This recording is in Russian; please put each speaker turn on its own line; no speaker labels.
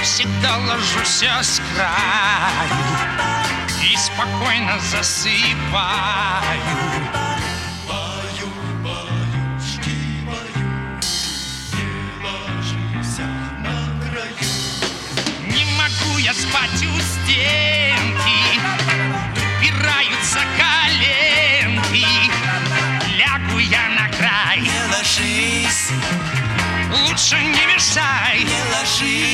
всегда ложусь с краю и спокойно засыпаю.
Баю, баюшки, баю, не ложись на краю.
Не могу я спать у стенки, упираются коленки. Лягу я на край,
Не ложись,
лучше не мешай.
не ложись.